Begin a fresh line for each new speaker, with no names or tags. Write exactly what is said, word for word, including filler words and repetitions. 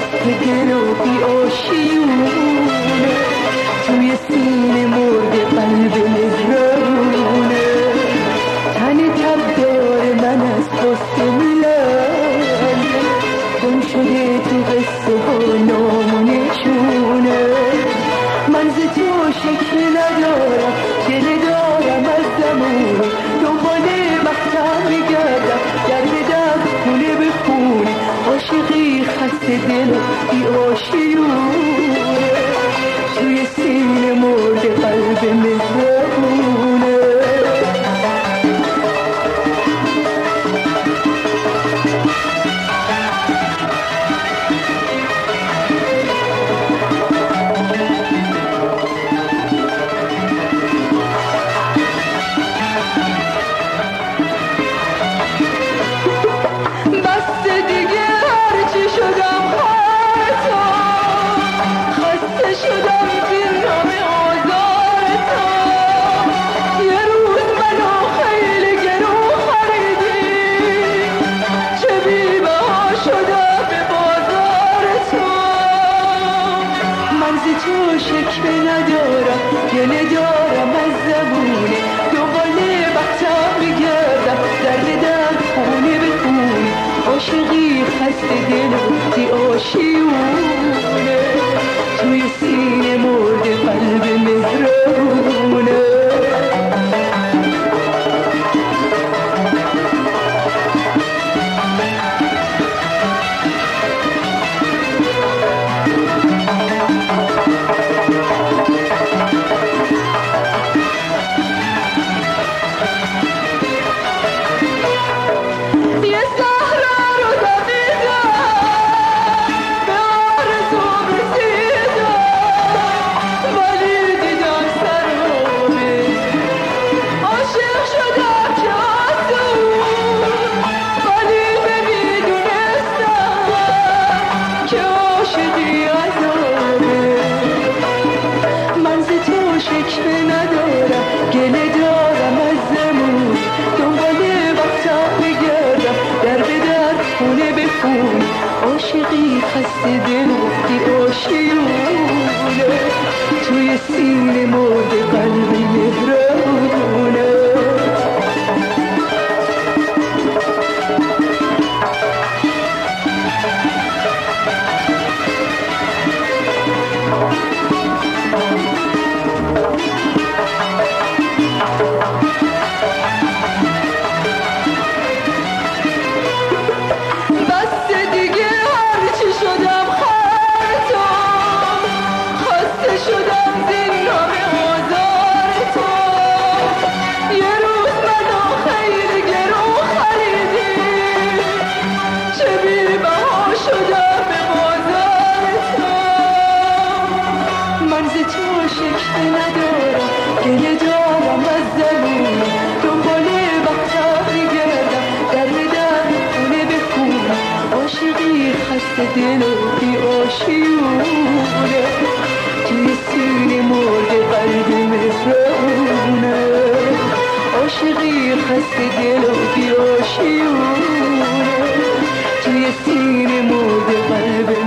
خسته دل و بی آشیونه، توی سینه مرده قلب مهربونه. تن تبدار من از قصه میلنده، گم شده تو قصه ها نامونشونه. من ز تو شکل ندارم، دل دارم از زمونه، دنبال بختم میگردم در به در خونه به خونه. عاشقی خسته دل و بی آشیونه، توی سینه مرده قلب مهربونه. شکل ندارم، گله دارم از زبونه، دنبال بختم میگردم در به در خونه به خونه. عاشقی خسته دل و بی آشیونه، توی سینه مرده قلب مهربونه. شکل ندارم، گله دارم از زمون، دنبال وقتم میگردم در به در خونه به خونه. عاشقی خسته دل و بی آشیونه، توی سینه مرده قلب مهربونه. شکل ندارم، گله دارم از زمونه، دنبال وقتم میگردم در به در خونه به خونه. عاشقی خسته دل و بی آشیونه، توی سینه مرده قلب مهربونه. عاشقی خسته دل و بی آشیونه، توی سینه مرده قلب